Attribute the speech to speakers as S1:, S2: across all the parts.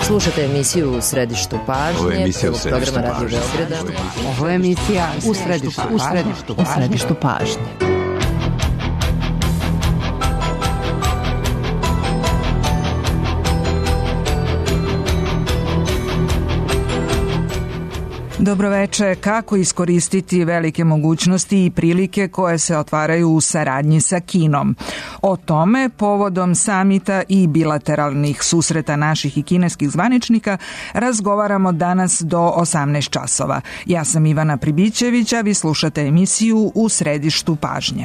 S1: Slušate emisiju U središtu pažnje, prvog programa Radio Beograda.
S2: Ovo je emisija U središtu pažnje. Dobroveče, kako iskoristiti velike mogućnosti i prilike koje se otvaraju u saradnji sa Kinom? O tome, povodom samita i bilateralnih susreta naših i kineskih zvaničnika, razgovaramo danas do 18 časova. Ja sam Ivana Pribićević, a vi slušate emisiju U središtu pažnje.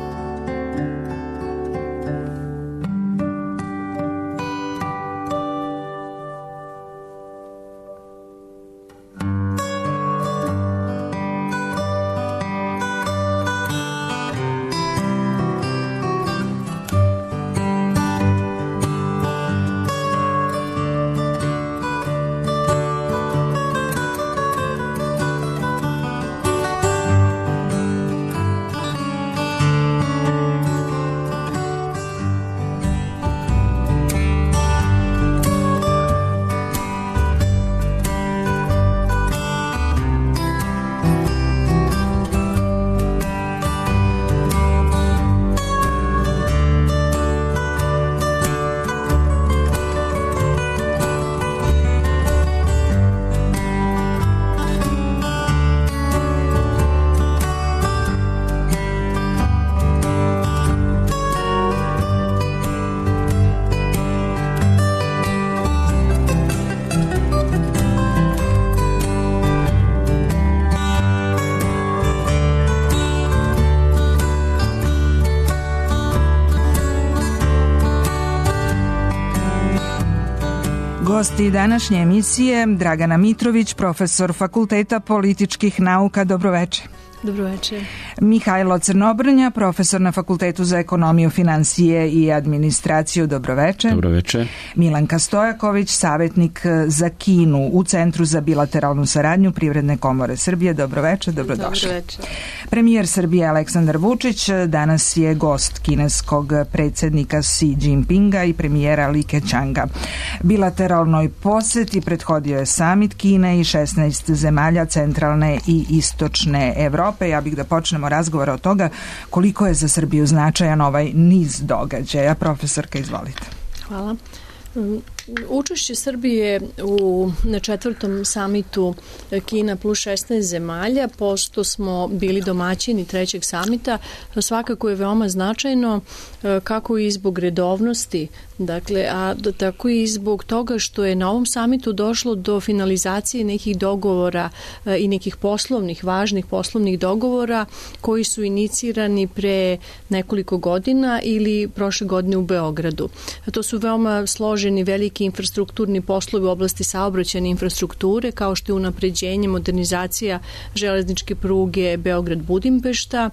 S2: Gosti današnje emisije Dragana Mitrović, profesor Fakulteta političkih nauka. Dobroveče.
S3: Dobroveče.
S2: Mihajlo Crnobrnja, profesor na Fakultetu za ekonomiju, finansije i administraciju. Dobroveče.
S4: Dobroveče.
S2: Milanka Stojaković, savjetnik za Kinu u Centru za bilateralnu saradnju Privredne komore Srbije. Dobroveče, dobrodošli.
S3: Dobroveče.
S2: Premijer Srbije Aleksandar Vučić danas je gost kineskog predsjednika Xi Jinpinga i premijera Li Keqianga. Bilateralnoj poseti prethodio je samit Kine i 16 zemalja centralne i istočne Evrope. Ja bih da počnemo razgovor od toga koliko je za Srbiju značajan ovaj niz događaja. Profesorka, izvolite.
S3: Hvala. Učešće Srbije na 4. samitu Kina plus 16 zemalja, pošto smo bili domaćini 3. samita, svakako je veoma značajno, kako i zbog redovnosti, dakle, a tako i zbog toga što je na ovom samitu došlo do finalizacije nekih dogovora i nekih važnih poslovnih dogovora koji su inicirani pre nekoliko godina ili prošle godine u Beogradu. To su veoma složeni, veliki infrastrukturni poslovi u oblasti saobraćajne infrastrukture, kao što je unapređenje, modernizacija železničke pruge Beograd-Budimpešta.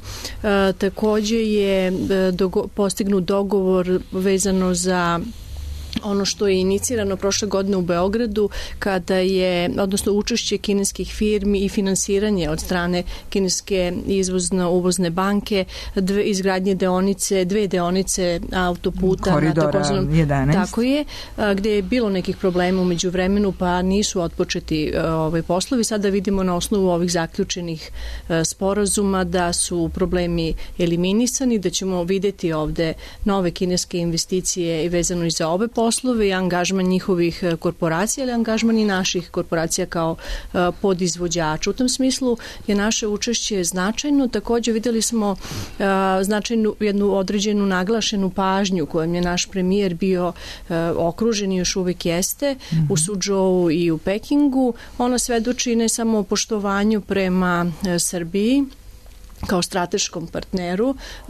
S3: Takođe je postignut dogovor vezano za ono što je inicirano prošle godine u Beogradu, kada je, odnosno učešće kineskih firmi i finansiranje od strane kineske izvozno-uvozne banke, izgradnje dve deonice autoputa
S2: koridora
S3: na takozvanom
S2: 11.
S3: Tako je, gde je bilo nekih problema umeđu vremenu, pa nisu otpočeti poslovi. Sada vidimo na osnovu ovih zaključenih sporazuma da su problemi eliminisani, da ćemo videti ovde nove kineske investicije vezano i za ove poslove i angažman njihovih korporacija, ali angažman i naših korporacija kao podizvođača. U tom smislu je naše učešće značajno. Takođe videli smo značajnu jednu određenu naglašenu pažnju kojom je naš premijer bio okružen i još uvek jeste u Suzhou i u Pekingu. Ono svedoči ne samo o poštovanju prema Srbiji kao strateškom partneru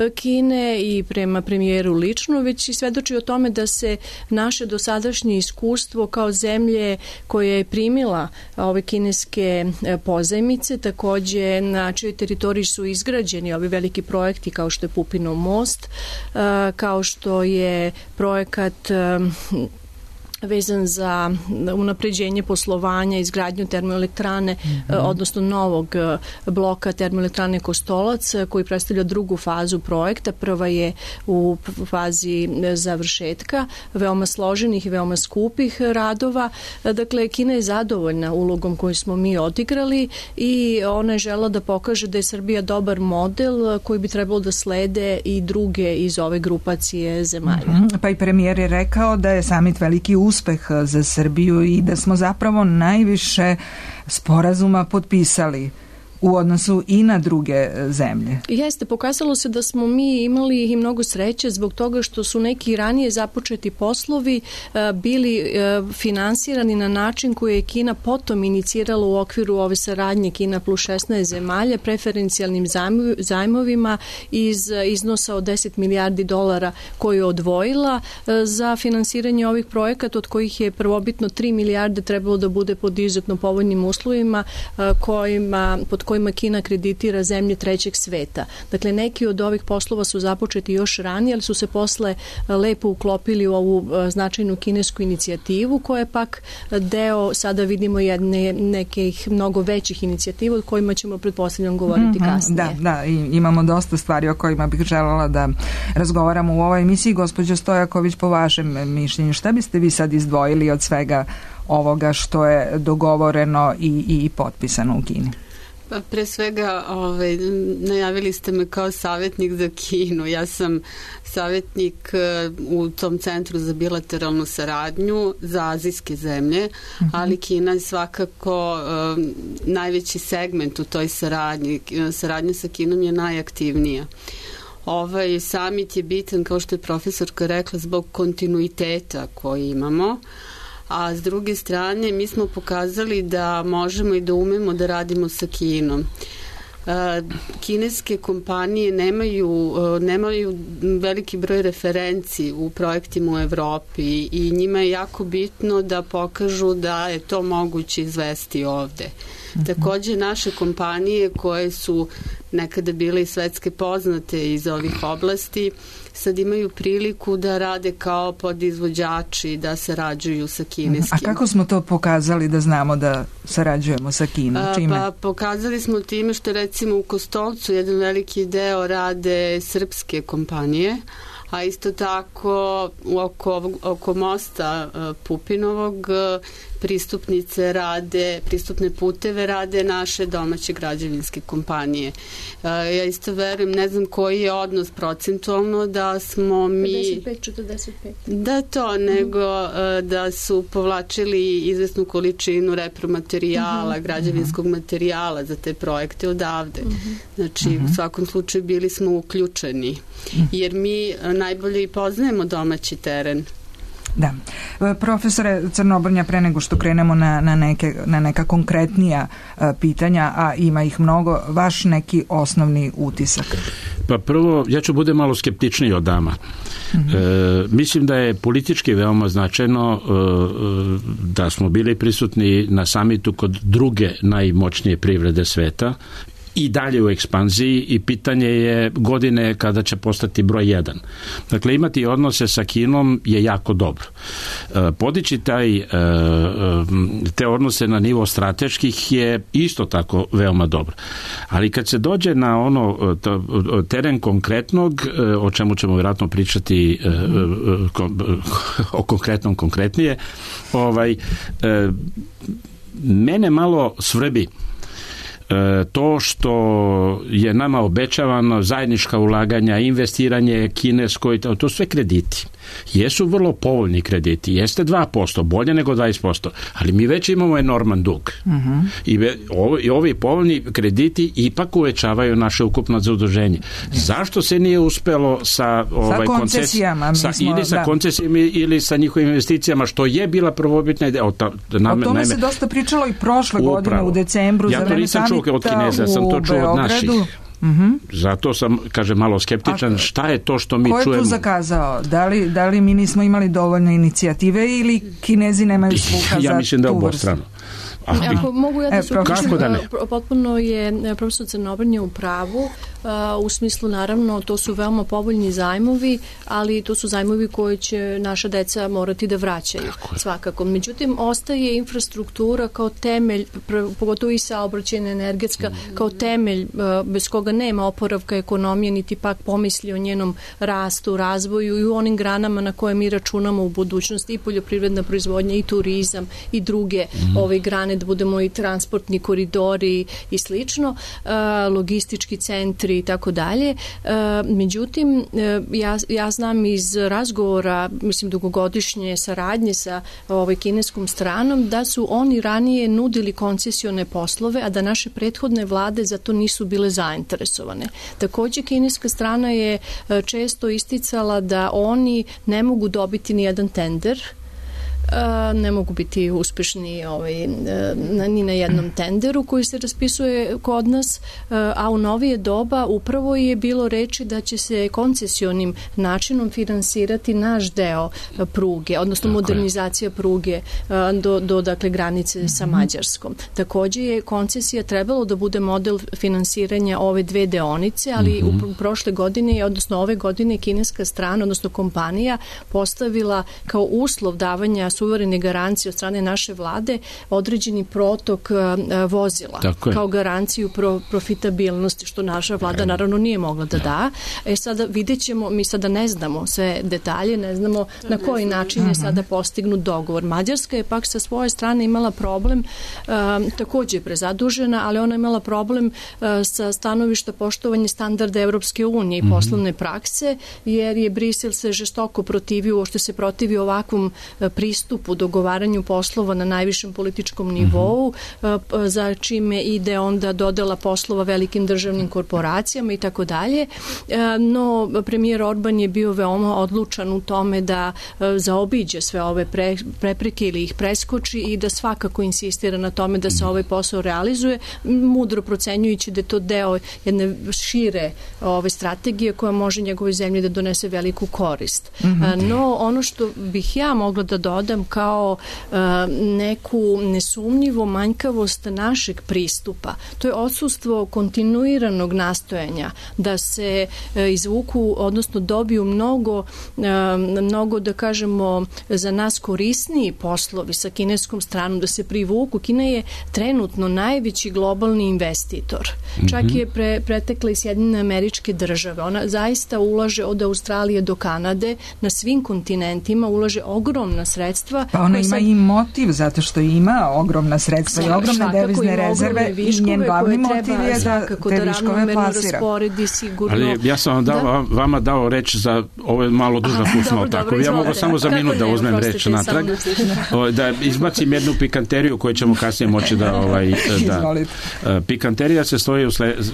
S3: Kine i prema premijeru lično, već i svedoči o tome da se naše dosadašnje iskustvo kao zemlje koja je primila ove kineske pozajmice, takođe na čijoj teritoriji su izgrađeni ovi veliki projekti kao što je Pupinov most, kao što je projekat vezan za unapređenje poslovanja, izgradnju termoelektrane, odnosno novog bloka termoelektrane Kostolac, koji predstavlja drugu fazu projekta. Prva je u fazi završetka, veoma složenih i veoma skupih radova. Dakle, Kina je zadovoljna ulogom koju smo mi odigrali i ona je žela da pokaže da je Srbija dobar model koji bi trebalo da slede i druge iz ove grupacije zemalja.
S2: Pa i premijer je rekao da je samit veliki uspeh za Srbiju i da smo zapravo najviše sporazuma potpisali u odnosu i na druge zemlje.
S3: Jeste, pokazalo se da smo mi imali i mnogo sreće zbog toga što su neki ranije započeti poslovi bili finansirani na način koji je Kina potom inicirala u okviru ove saradnje Kina plus 16 zemalja preferencijalnim zajmovima iz iznosa od 10 milijardi dolara koju je odvojila za finansiranje ovih projekata, od kojih je prvobitno 3 milijarde trebalo da bude pod izuzetno povoljnim uslovima pod kojima Kina kreditira zemlje trećeg sveta. Dakle, neki od ovih poslova su započeti još ranije, ali su se posle lepo uklopili u ovu značajnu kinesku inicijativu, koja je pak deo, sada vidimo nekih mnogo većih inicijativa o kojima ćemo, pretpostavljam, govoriti kasnije.
S2: Da, i imamo dosta stvari o kojima bih željela da razgovaramo u ovoj emisiji. Gospođo Stojaković, po vašem mišljenju, šta biste vi sad izdvojili od svega ovoga što je dogovoreno i potpisano u Kini?
S4: Pa pre svega najavili ste me kao savjetnik za Kinu. Ja sam savjetnik u tom centru za bilateralnu saradnju za azijske zemlje, ali Kina je svakako najveći segment u toj saradnji. Saradnja sa Kinom je najaktivnija. Ovaj samit je bitan, kao što je profesorka rekla, zbog kontinuiteta koji imamo, a s druge strane mi smo pokazali da možemo i da umemo da radimo sa Kinom. Kineske kompanije nemaju veliki broj referenci u projektima u Evropi i njima je jako bitno da pokažu da je to moguće izvesti ovde. Takođe, naše kompanije koje su nekada bile i svetske poznate iz ovih oblasti, sad imaju priliku da rade kao podizvođači, da sarađuju sa kineskim.
S2: A kako smo to pokazali da znamo da sarađujemo sa Kinom? Čime?
S4: Pa pokazali smo time što recimo u Kostolcu jedan veliki deo rade srpske kompanije, a isto tako oko mosta Pupinovog pristupne puteve rade naše domaće građevinske kompanije. Ja isto verujem, ne znam koji je odnos procentualno, da smo mi
S3: 55-45.
S4: Da to, nego da su povlačili izvesnu količinu repromaterijala, građevinskog materijala za te projekte odavde. Znači, u svakom slučaju bili smo uključeni, jer mi najbolje i poznajemo domaći teren.
S2: Da. Profesore Crnobrnja, pre nego što krenemo na neka konkretnija pitanja, a ima ih mnogo, vaš neki osnovni utisak?
S5: Pa prvo, ja ću bude malo skeptičniji od dama. Mislim da je politički veoma značajno da smo bili prisutni na samitu kod druge najmoćnije privrede sveta i dalje u ekspanziji i pitanje je godine kada će postati broj 1. Dakle, imati odnose sa Kinom je jako dobro. Podići te odnose na nivo strateških je isto tako veoma dobro. Ali kad se dođe na teren konkretnog, o čemu ćemo vjerojatno pričati o konkretnije, mene malo svrbi to što je nama obećavano zajednička ulaganja, investiranje kinesko, to sve krediti. Jesu vrlo povoljni krediti, jeste 2%, bolje nego 20%, ali mi već imamo enorman dug. I ovi povoljni krediti ipak uvećavaju naše ukupno zaduženje. Zašto se nije uspelo sa
S2: koncesijama?
S5: Sa koncesijama ili sa njihovim investicijama, što je bila prvobitna ideja.
S2: O tome se dosta pričalo i prošle godine u decembru.
S5: Ja to nisam čuo od Kineza, sam to čuo od naših. Zato sam, malo skeptičan, šta je to što mi čujemo.
S2: Ko je tu zakazao? Da li mi nismo imali dovoljno inicijative ili Kinezi nemaju sluha za tu vrstu?
S5: Ja mislim da je obostrano.
S3: Ako mogu ja da se uključim, potpuno je profesor Crnobrnja u pravu, u smislu naravno to su veoma povoljni zajmovi, ali to su zajmovi koje će naša deca morati da vraćaju svakako. Međutim, ostaje infrastruktura kao temelj, pogotovo i saobraćajna energetska, kao temelj bez koga nema oporavka ekonomije, niti pak pomisli o njenom rastu, razvoju i u onim granama na koje mi računamo u budućnosti, i poljoprivredna proizvodnja, i turizam, i druge ove grane, da budemo i transportni koridori i slično, logistički centri i tako dalje. Međutim, ja znam iz razgovora, mislim dugogodišnje saradnje sa kineskom stranom, da su oni ranije nudili koncesione poslove, a da naše prethodne vlade za to nisu bile zainteresovane. Također, kineska strana je često isticala da oni ne mogu dobiti ni jedan tender, ne mogu biti uspešni ni na jednom tenderu koji se raspisuje kod nas, a u novije doba upravo je bilo reči da će se koncesionim načinom finansirati naš deo pruge, odnosno modernizacija pruge do dakle granice sa Mađarskom. Također je koncesija trebalo da bude model finansiranja ove dve deonice, ali u prošle godine, odnosno ove godine, kineska strana, odnosno kompanija postavila kao uslov davanja suverene garancije od strane naše vlade određeni protok vozila kao garanciju profitabilnosti, što naša vlada naravno nije mogla da da. Sada vidjet ćemo, mi sada ne znamo sve detalje, ne znamo na koji način je sada postignut dogovor. Mađarska je pak sa svoje strane imala problem, također prezadužena, ali ona je imala problem sa stanovišta poštovanja standarda Evropske unije i poslovne prakse, jer je Brisel se žestoko protivio, što se protivio ovakvom pristupu dogovaranju poslova na najvišem političkom nivou, za čime ide onda dodela poslova velikim državnim korporacijama i tako dalje. No, premijer Orban je bio veoma odlučan u tome da zaobiđe sve ove prepreke ili ih preskoči i da svakako insistira na tome da se ovaj posao realizuje, mudro procenjujući da je to deo jedne šire strategije koja može njegovoj zemlji da donese veliku korist. No, ono što bih ja mogla da dodam kao neku nesumnjivo manjkavost našeg pristupa, to je odsustvo kontinuiranog nastojanja da se izvuku, odnosno dobiju mnogo, da kažemo, za nas korisniji poslovi sa kineskom stranom, da se privuku. Kina je trenutno najveći globalni investitor. Čak je pretekla i Sjedinjene Američke Države. Ona zaista ulaže od Australije do Kanade, na svim kontinentima ulaže ogromna sredstva.
S2: Pa ona ima i motiv, zato što ima ogromna sredstva i ogromne devizne rezerve i njen glavni motiv je da te viškove plasira.
S5: Ali ja sam vama dao reč za ovo je malo duža fusnota. Tako, ja mogu samo za minut da uzmem reč natrag. Da izbacim jednu pikanteriju koju ćemo kasnije moći da pikanterija se stoji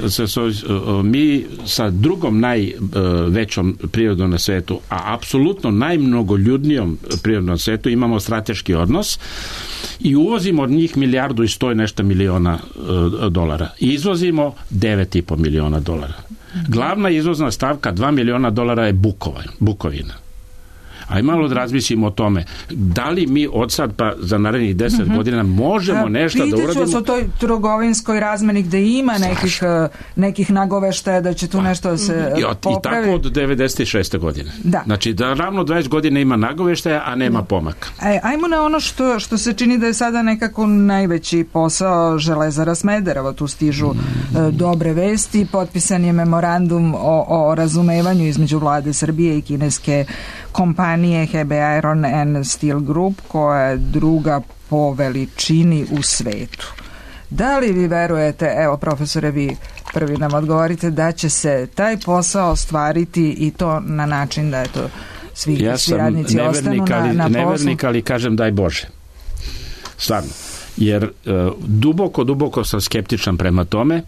S5: mi sa drugom najvećom prirodom na svetu, a apsolutno najmnogoljudnijom prirodom na svetu imamo strateški odnos i uvozimo od njih 1,1 nešto miliona dolara. I izvozimo 9,5 miliona dolara. Glavna izvozna stavka $2 miliona je Bukovina. Aj malo da razmislimo o tome. Da li mi od sad pa za narednih 10 godina možemo nešto da uradimo?
S2: Pitaću vas o toj trgovinskoj razmeni gde ima nekih nagoveštaja da će tu nešto se popravi.
S5: I tako od 96. godine. Da. Znači da ravno 20 godina ima nagoveštaja, a nema pomaka.
S2: Ajmo na ono što se čini da je sada nekako najveći posao Železara Smederevo. Tu stižu dobre vesti. Potpisan je memorandum o razumevanju između vlade Srbije i kineske kompanije Hebei Iron and Steel Group, koja je druga po veličini u svetu. Da li vi verujete, evo profesore, vi prvi nam odgovorite, da će se taj posao ostvariti i to na način da je to svi radnici ostanu na poslu?
S5: Ja sam nevernik, ali kažem daj Bože. Stvarno. Jer duboko sam skeptičan prema tome.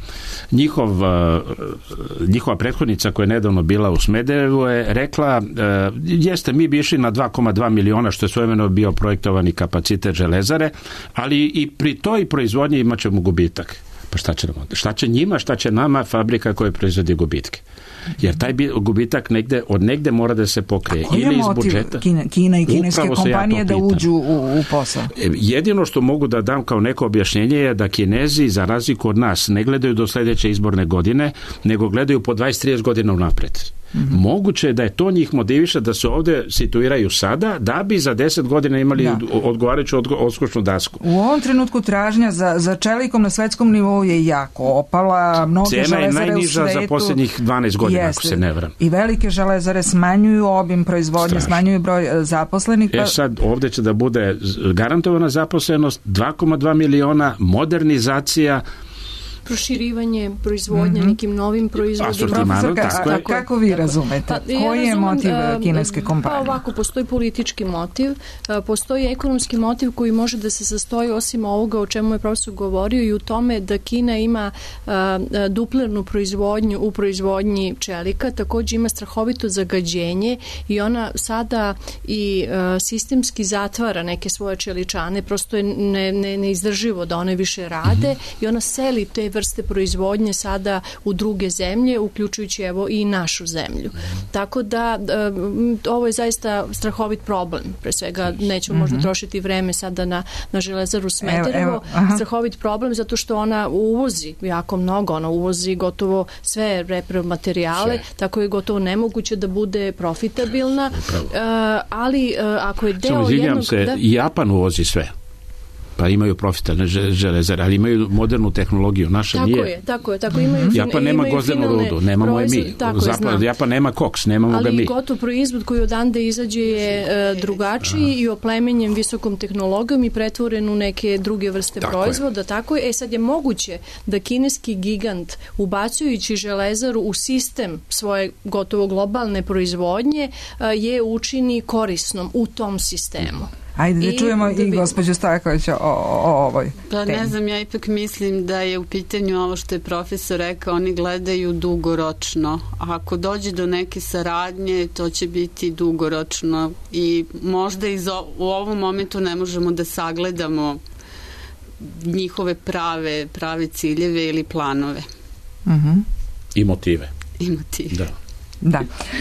S5: Njihova prethodnica koja je nedavno bila u Smederevu je rekla, jeste, mi bi išli na 2,2 miliona, što je svojevremeno bio projektovani kapacitet železare, ali i pri toj proizvodnji imat ćemo gubitak. Pa šta će njima, šta će nama fabrika koja proizvodi gubitke? Jer taj gubitak od negde mora da se pokrije.
S2: Koji je motiv Kina i kineske kompanije da uđu u posao?
S5: Jedino što mogu da dam kao neko objašnjenje je da Kinezi, za razliku od nas, ne gledaju do sledeće izborne godine, nego gledaju po 20-30 godina unapred. Moguće je da je to njih motiviše da se ovde situiraju sada, da bi za 10 godina imali odgovarajuću odskočnu dasku.
S2: U ovom trenutku tražnja za čelikom na svetskom nivou je jako opala. Mnoge
S5: cena je
S2: železare
S5: najniža
S2: u svetu,
S5: za posljednjih 12 godina, ako se ne varam.
S2: I velike železare smanjuju obim proizvodnje, smanjuju broj zaposlenih.
S5: Sad ovde će da bude garantovana zaposlenost, 2,2 miliona, modernizacija,
S3: proširivanje proizvodnje nekim novim proizvodima.
S2: Profesor, kako vi razumete? Koji je motiv kineske kompanije?
S3: Pa ovako, postoji politički motiv, postoji ekonomski motiv koji može da se sastoji osim ovoga o čemu je profesor govorio i u tome da Kina ima duplernu proizvodnju u proizvodnji čelika, takođe ima strahovito zagađenje i ona sada i sistemski zatvara neke svoje čeličane, prosto je neizdrživo da one više rade i ona seli te vrste proizvodnje sada u druge zemlje, uključujući evo i našu zemlju. Tako da ovo je zaista strahovit problem. Pre svega nećemo možda trošiti vreme sada na železaru Smederevo. Strahovit problem zato što ona uvozi jako mnogo, ona uvozi gotovo sve repromaterijale, tako je gotovo nemoguće da bude profitabilna, ali ako je deo jednog...
S5: I Japan uvozi sve. Pa imaju profitabilne železare, ali imaju modernu tehnologiju. Naša nije.
S3: Tako je. Imaju
S5: Japan nema gvozdenu rudu, nemamo je mi. Japan nema koks, nemamo ga mi.
S3: Ali gotov proizvod koji odande izađe je drugačiji i oplemenjen visokom tehnologijom i pretvoren u neke druge vrste proizvoda. Tako je. Sad je moguće da kineski gigant, ubacujući železaru u sistem svoje gotovo globalne proizvodnje, je učini korisnom u tom sistemu.
S2: Ajde da čujemo i gospođu Stojkovića o ovoj temi.
S4: Ne znam, ja ipak mislim da je u pitanju ovo što je profesor rekao, oni gledaju dugoročno. A ako dođe do neke saradnje, to će biti dugoročno i možda u ovom momentu ne možemo da sagledamo njihove prave ciljeve ili planove.
S5: I motive.
S2: Da.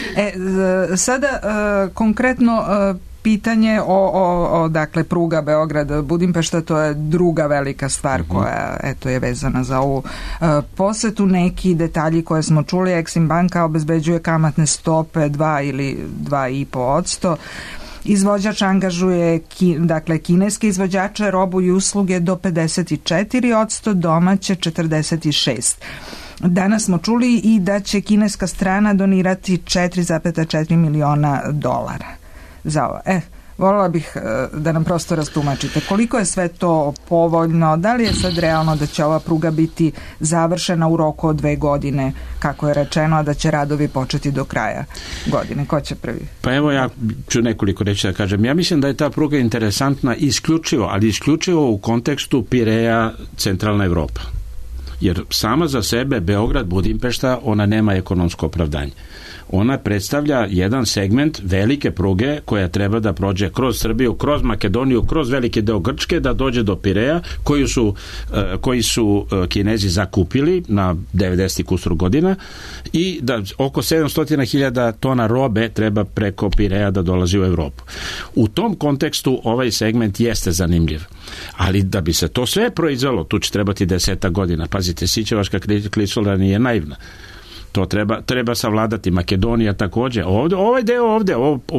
S2: Sada konkretno pitanje o dakle pruga Beograd-Budimpešta, to je druga velika stvar koja je vezana za ovu posetu. Neki detalji koje smo čuli, Exim banka obezbeđuje kamatne stope 2 ili 2,5%. Izvođač angažuje kineske izvođače, robu i usluge do 54%, domaće 46%. Danas smo čuli i da će kineska strana donirati 4,4 miliona dolara za ovo. Voljela bih da nam prosto rastumačite koliko je sve to povoljno, da li je sad realno da će ova pruga biti završena u roku od 2 godine, kako je rečeno, a da će radovi početi do kraja godine. Ko će prvi?
S5: Pa evo ja ću nekoliko reći da kažem. Ja mislim da je ta pruga interesantna isključivo u kontekstu Pireja, centralna Evropa. Jer sama za sebe Beograd, Budimpešta, ona nema ekonomsko opravdanje. Ona predstavlja jedan segment velike pruge koja treba da prođe kroz Srbiju, kroz Makedoniju, kroz veliki deo Grčke, da dođe do Pireja, koji su Kinezi zakupili na 90 kusur godina i da oko 700.000 tona robe treba preko Pireja da dolazi u Evropu. U tom kontekstu ovaj segment jeste zanimljiv. Ali da bi se to sve proizvelo, tu će trebati 10 godina. Pazite, Sićevačka klisura nije naivna. To treba savladati. Makedonija takođe. Ovaj deo ovde,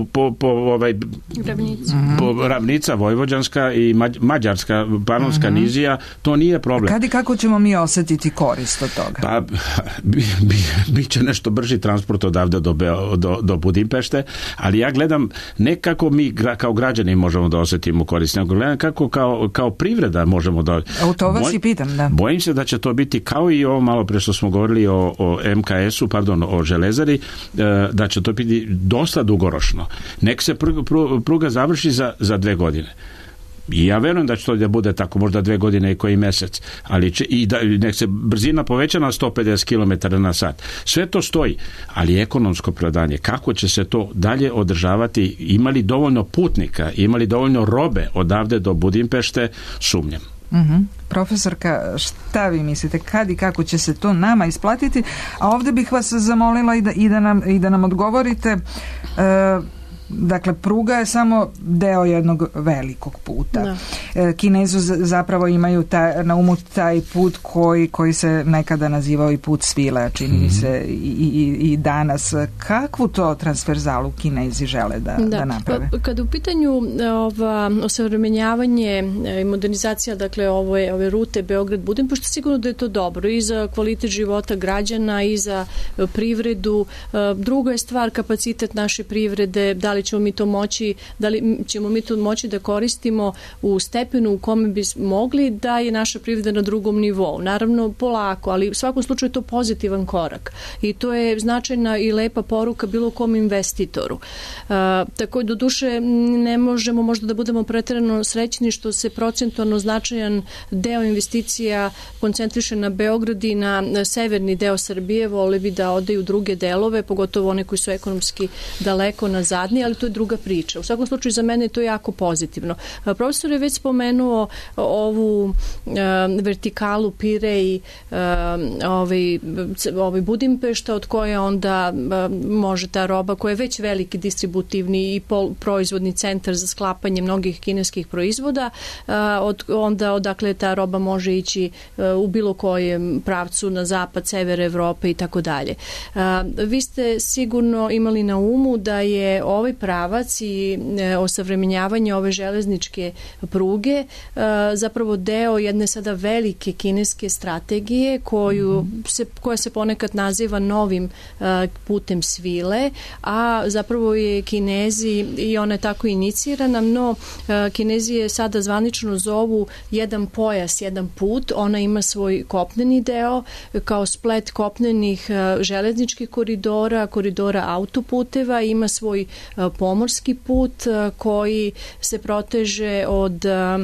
S5: ravnica vojvođanska i mađarska, panonska nizija, to nije problem.
S2: Kad i kako ćemo mi osetiti korist od toga?
S5: Pa, biće nešto brži transport odavde do Budimpešte, ali ja gledam ne kako mi kao građani možemo da osetimo korist, nego gledam kako kao privreda možemo da...
S2: U to vas i pitam, da.
S5: Bojim se da će to biti kao i ovo malo pre što smo govorili o MKS-u, o železari, da će to biti dosta dugoročno. Nek se pruga završi za 2 godine. I ja verujem da će to da bude tako, možda 2 godine i koji mesec, ali nek se brzina poveća na 150 km na sat. Sve to stoji, ali ekonomsko opravdanje, kako će se to dalje održavati, imali dovoljno putnika, imali dovoljno robe odavde do Budimpešte, sumnjam.
S2: Profesorka, šta vi mislite, kad i kako će se to nama isplatiti? A ovdje bih vas zamolila i da nam odgovorite. Dakle, pruga je samo deo jednog velikog puta. Kinezi zapravo imaju na umu taj put koji se nekada nazivao i put svile, čini mi se i danas. Kakvu to transverzalu Kinezi žele da naprave?
S3: Kada u pitanju osavremenjavanje i modernizacija, dakle, ove rute Beograd-Budimpešta, sigurno da je to dobro i za kvalitet života građana i za privredu. Druga je stvar kapacitet naše privrede, da li ćemo mi to moći da koristimo u stepenu u kome bi mogli da je naša privreda na drugom nivou. Naravno, polako, ali u svakom slučaju je to pozitivan korak. I to je značajna i lepa poruka bilo kom investitoru. Tako do duše ne možemo možda da budemo pretjerano srećni što se procentualno značajan deo investicija koncentriše na Beograd i na severni deo Srbije. Vole bi da ode u druge delove, pogotovo one koji su ekonomski daleko nazadniji, ali to je druga priča. U svakom slučaju za mene je to jako pozitivno. Profesor je već spomenuo ovu vertikalu Pirej, Budimpešta, od koje onda može ta roba koja je već veliki distributivni i proizvodni centar za sklapanje mnogih kineskih proizvoda, onda odakle ta roba može ići u bilo kojem pravcu na zapad, sever Evrope i tako dalje. Vi ste sigurno imali na umu da je ovaj pravac i osavremenjavanje ove železničke pruge zapravo deo jedne sada velike kineske strategije koja se ponekad naziva novim putem svile, a zapravo je Kinezi, i ona je tako inicirana, no Kinezi je sada zvanično zovu jedan pojas, jedan put. Ona ima svoj kopneni deo kao splet kopnenih železničkih koridora autoputeva, ima svoj pomorski put koji se proteže od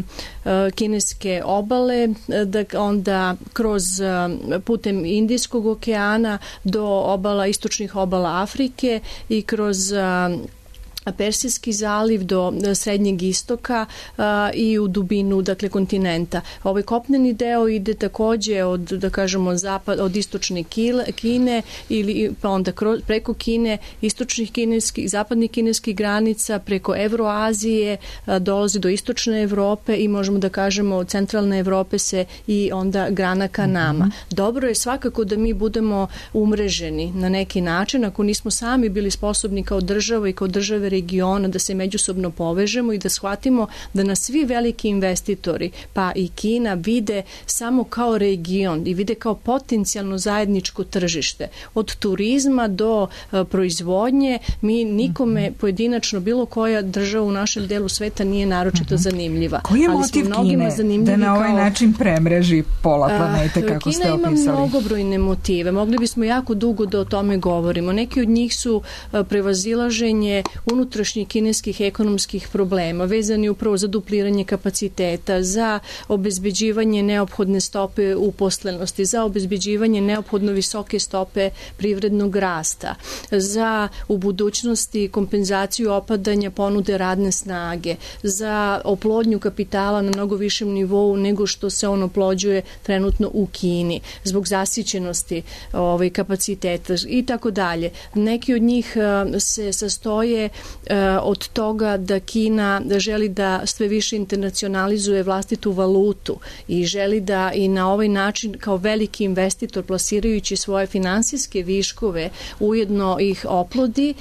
S3: kineske obale, onda kroz putem Indijskog okeana do istočnih obala Afrike i kroz Persijski zaliv do Srednjeg istoka i u dubinu, dakle, kontinenta. Ovaj kopneni deo ide takođe od, da kažemo, od istočne Kine ili pa onda preko Kine, istočnih kineskih, zapadnih kineskih granica, preko Evroazije, dolazi do istočne Evrope i možemo da kažemo od centralne Evrope se i onda grana ka nama. Dobro je svakako da mi budemo umreženi na neki način, ako nismo sami bili sposobni kao država i kao države regiona da se međusobno povežemo i da shvatimo da nas svi veliki investitori, pa i Kina, vide samo kao region i vide kao potencijalno zajedničko tržište. Od turizma do proizvodnje mi nikome pojedinačno, bilo koja država u našem delu sveta nije naročito zanimljiva.
S2: Koji je motiv Kine da na ovaj način premreži pola planete, kako ste opisali?
S3: Kina ima mnogobrojne motive. Mogli bismo jako dugo da o tome govorimo. Neki od njih su prevazilaženje unutrašnjih kineskih ekonomskih problema, vezani upravo za dupliranje kapaciteta, za obezbeđivanje neophodne stope uposlenosti, za obezbeđivanje neophodno visoke stope privrednog rasta, za u budućnosti kompenzaciju opadanja ponude radne snage, za oplodnju kapitala na mnogo višem nivou nego što se on oplođuje trenutno u Kini, zbog zasićenosti kapaciteta i tako dalje. Neki od njih se sastoje od toga da Kina želi da sve više internacionalizuje vlastitu valutu i želi da i na ovaj način kao veliki investitor, plasirajući svoje finansijske viškove, ujedno ih oplodi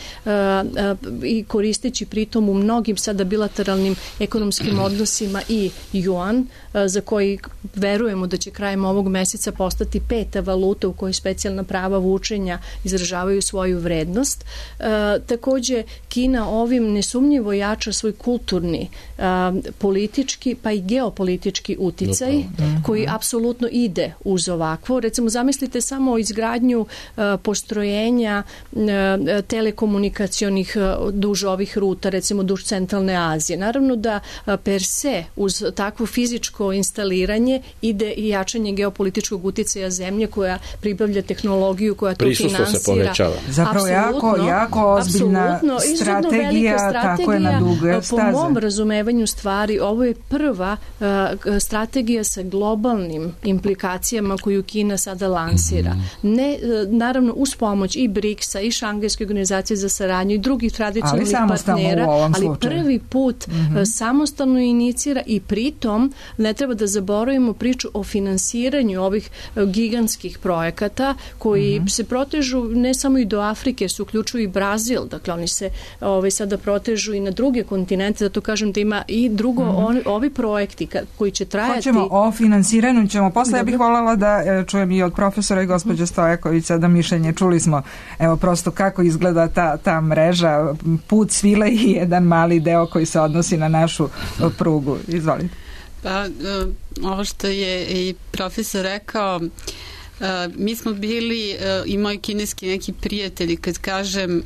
S3: i koristeći pritom u mnogim sada bilateralnim ekonomskim odnosima i juan, za koji verujemo da će krajem ovog meseca postati 5. valuta u kojoj specijalna prava vučenja izražavaju svoju vrednost. Takođe, Kina ovim nesumnjivo jača svoj kulturni, politički pa i geopolitički uticaj koji apsolutno ide uz ovakvo. Recimo, zamislite samo izgradnju postrojenja telekomunikacionih duž ovih ruta, recimo duž centralne Azije. Naravno da per se uz takvo fizičko instaliranje ide i jačanje geopolitičkog uticaja zemlje koja pribavlja tehnologiju koja to finansira.
S5: Prisustvo se povećava.
S2: Zapravo jako ozbiljna strategija strategija, tako je na duge staze.
S3: Po mom razumevanju stvari, ovo je prva strategija sa globalnim implikacijama koju Kina sada lansira. Ne, naravno, uz pomoć i BRICS-a i Šangajske organizacije za saradnju i drugih tradicionalnih partnera, ali prvi put samostalno inicira i pritom ne treba da zaboravimo priču o finansiranju ovih gigantskih projekata koji se protežu ne samo i do Afrike, se uključuju i Brazil, dakle oni se sada protežu i na druge kontinente, zato kažem da ima i drugo, ovi projekti koji će trajati.
S2: Hoćemo o finansiranju, ćemo posle. Ja bih voljela da čujem i od profesora i gospođe Stojakovića da mišljenje. Čuli smo, evo prosto kako izgleda ta mreža, put svile i jedan mali deo koji se odnosi na našu prugu. Izvolite.
S4: Pa, ovo što je i profesor rekao, mi smo bili i moji kineski neki prijatelji, kad kažem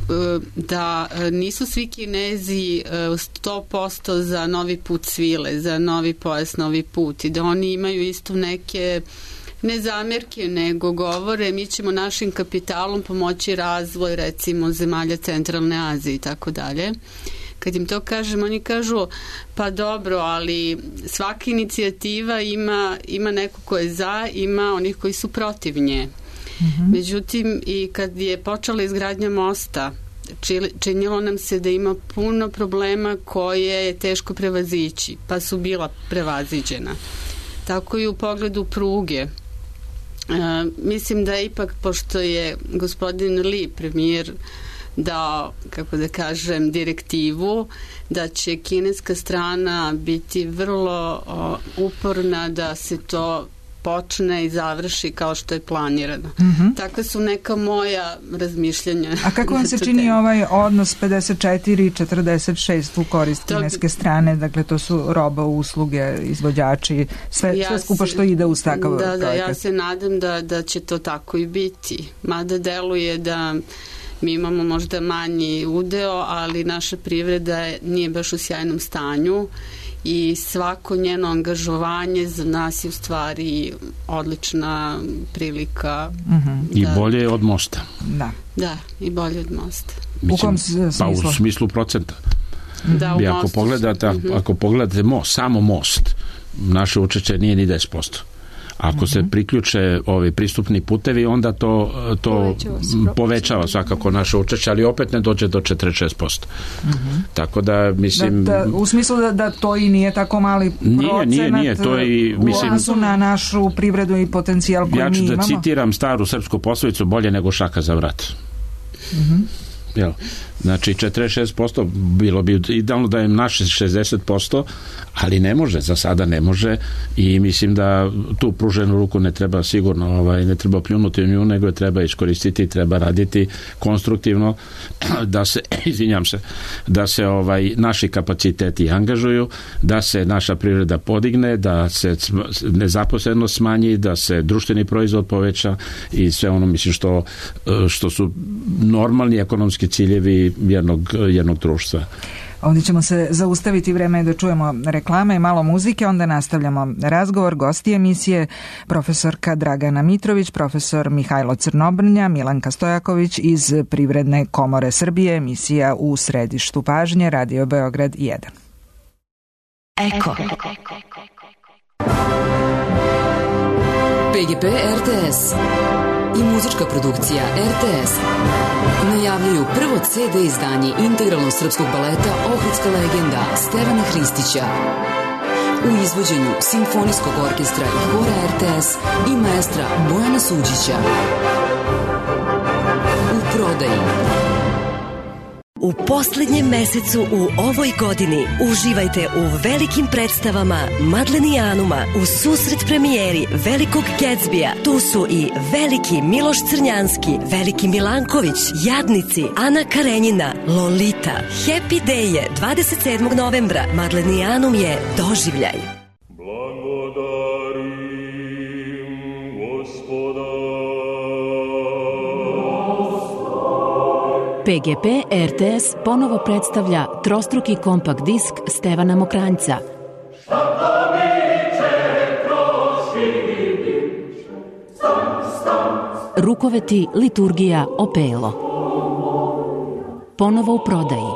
S4: da nisu svi Kinezi 100% za novi put svile, za novi pojas, novi put, i da oni imaju isto neke ne zamerke, nego govore mi ćemo našim kapitalom pomoći razvoj recimo zemalja Centralne Azije i tako dalje. Kad im to kažem, oni kažu pa dobro, ali svaka inicijativa ima neko ko je za, ima onih koji su protiv nje. Međutim, i kad je počela izgradnja mosta, činilo nam se da ima puno problema koje je teško prevazići, pa su bila prevaziđena. Tako i u pogledu pruge. Mislim da ipak, pošto je gospodin Li, premijer, dao, kako da kažem, direktivu da će kineska strana biti vrlo uporna da se to počne i završi kao što je planirano. Takve su neka moja razmišljanja.
S2: A kako vam se čini ovaj odnos 54-46 u korist kineske strane? Dakle, to su roba, usluge, izvođači, sve skupa što ide uz takav projekat.
S4: Da, ja se nadam da će to tako i biti. Mada deluje da mi imamo možda manji udeo, ali naša privreda nije baš u sjajnom stanju i svako njeno angažovanje za nas je u stvari odlična prilika.
S5: I bolje od mosta.
S4: Da, i bolje od mosta.
S2: U kom smislu?
S5: Pa u smislu procenta. I ako pogledate samo most, naše učešće nije ni 10%. Ako se priključe ovi pristupni putevi, onda to povećava svakako naše učešće, ali opet ne dođe do 46%. Tako da, mislim...
S2: u smislu da to i nije tako mali procenat
S5: nije, to i, mislim,
S2: u odnosu na našu privredu i potencijal koji mi imamo.
S5: Ja ću da citiram staru srpsku poslovicu, bolje nego šaka za vrat. Jel? Znači 46% bilo bi idealno da je naše 60%, ali ne može, za sada ne može, i mislim da tu pruženu ruku ne treba sigurno, ne treba pljunuti u nju, nego je treba iskoristiti, treba raditi konstruktivno da se, da se naši kapaciteti angažuju, da se naša privreda podigne, da se nezaposlenost smanji, da se društveni proizvod poveća i sve ono, mislim, što su normalni ekonomski ciljevi jednog društva.
S2: Ovdje ćemo se zaustaviti, vreme je da čujemo reklame i malo muzike, onda nastavljamo razgovor. Gosti emisije profesorka Dragana Mitrović, profesor Mihajlo Crnobrnja, Milanka Stojaković iz Privredne komore Srbije, emisija U središtu pažnje, Radio Beograd 1.
S1: Eko. PGP RTS i muzička produkcija RTS najavljuju prvo CD izdanje integralnog srpskog baleta Ohridska legenda Stevana Hristića u izvođenju Simfonijskog orkestra i hora RTS i maestra Bojana Suđića. U prodaji.
S6: U posljednjem mesecu u ovoj godini uživajte u velikim predstavama Madlenijanuma u susret premijeri Velikog Gatsbija. Tu su i Veliki Miloš Crnjanski, Veliki Milanković, Jadnici, Ana Karenjina, Lolita. Happy Day je 27. novembra. Madlenijanum je doživljaj.
S7: PGP RTS ponovo predstavlja trostruki kompakt disk Stevana Mokranjca. Rukoveti, liturgija, opelo. ponovo u prodaji.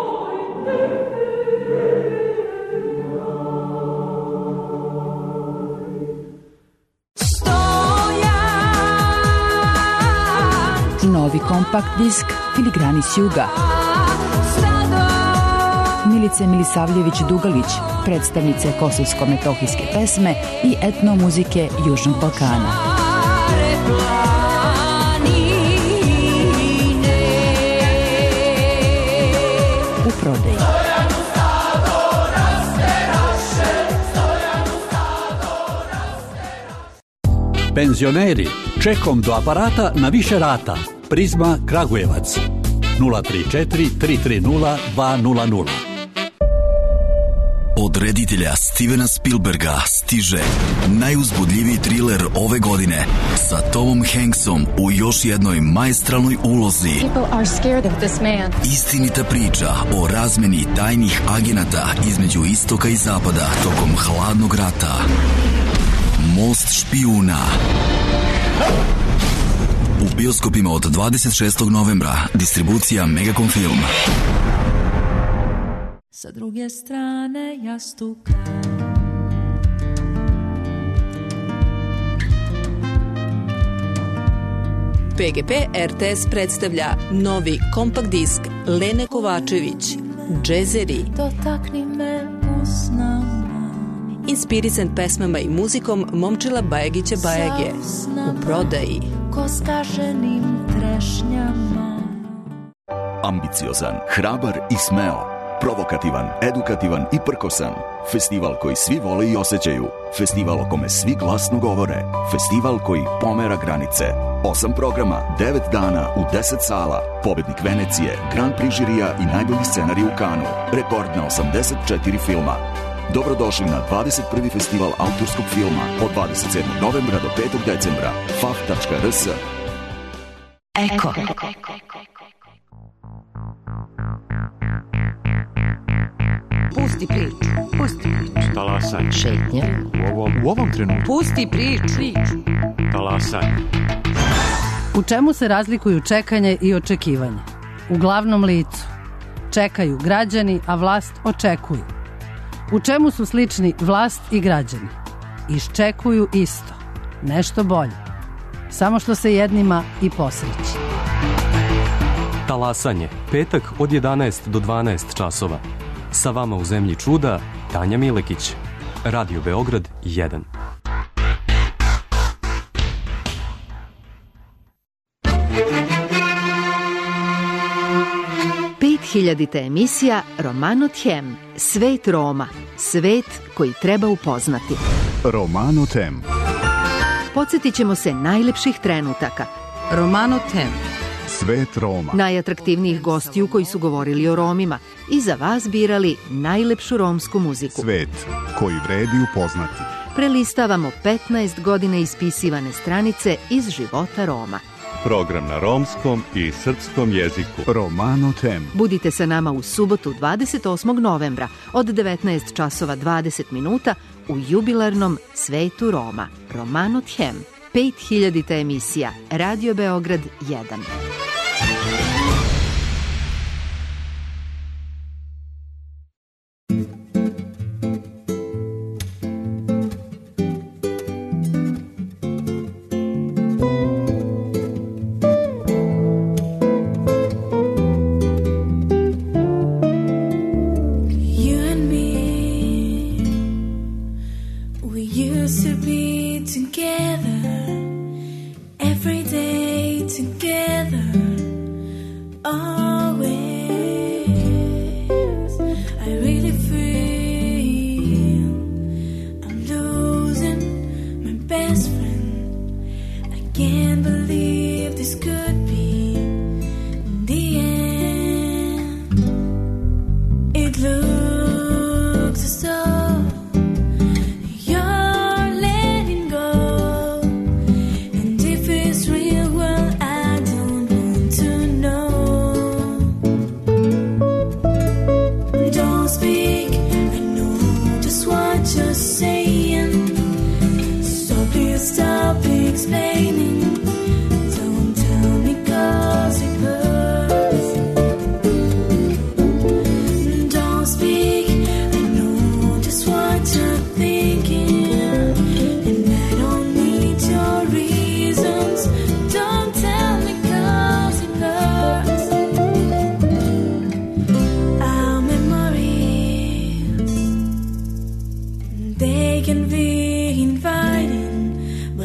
S7: Novi kompakt disk Filigrani s juga. Milice Milisavljević-Dugalić, predstavnice kosovsko-metohijske pesme i etnomuzike Južnog Balkana. U prodaji.
S8: Penzioneri, čekom do aparata na više rata. Prizma Kragujevac 034 330 200.
S9: Od reditelja Stevena Spielberga stiže najuzbudljiviji triler ove godine sa Tomom Hanksom u još jednoj maestralnoj ulozi. Istinita priča o razmeni tajnih agenata između istoka i zapada tokom hladnog rata. Most špijuna. U bioskopima od 26. novembra. Distribucija Megacom Film.
S10: Sa druge strane jastuka
S11: PGP RTS predstavlja novi kompakt disk Lene Kovačević, Džezeri.
S10: Dotakni me usnama.
S11: Inspirisan pesmama i muzikom Momčila Bajagića Bajage. U prodaji.
S10: Ko skaženim trešnjama.
S9: Ambiciozan, hrabar i smeo. Provokativan, edukativan i prkosan. Festival koji svi vole i osjećaju. Festival o kome svi glasno govore. Festival koji pomera granice. 8 programa, 9 dana u 10 sala. Pobednik Venecije, Grand Prix žirija i najbolji scenarij u Kanu. Rekord na 84 filma. Dobrodošli na 21. festival autorskog filma od 27. novembra do 5. decembra. faf.rs.
S6: Eko.
S12: Pusti priču, pusti priču.
S13: Talasanje.
S12: Šetnja.
S13: U ovom trenutku.
S12: Pusti priču.
S13: Talasanje.
S12: U čemu se razlikuju čekanje i očekivanje? U glavnom licu. Čekaju građani, a vlast očekuju. U čemu su slični vlast i građani? Iščekuju isto. Nešto bolje. Samo što se jednima i posreći.
S13: Talasanje. Petak od 11 do 12 časova. Sa vama u zemlji čuda, Tanja Milekić. Radio Beograd 1.
S14: Hiljadita emisija Romano Tjem, Svet Roma, svet koji treba upoznati.
S15: Romano Tjem.
S14: Podsjetit ćemo se najlepših trenutaka.
S12: Romano Tjem.
S15: Svet Roma.
S14: Najatraktivnijih gostiju koji su govorili o Romima i za vas birali najlepšu romsku muziku.
S15: Svet koji vredi upoznati.
S14: Prelistavamo 15 godina ispisivane stranice iz života Roma.
S16: Program na romskom i srpskom jeziku.
S15: Romano Tjem.
S14: Budite sa nama u subotu 28. novembra od 19 časova 20 minuta u jubilarnom Svetu Roma. Romano Tjem. 5000 emisija. Radio Beograd 1.
S10: Together, every day together.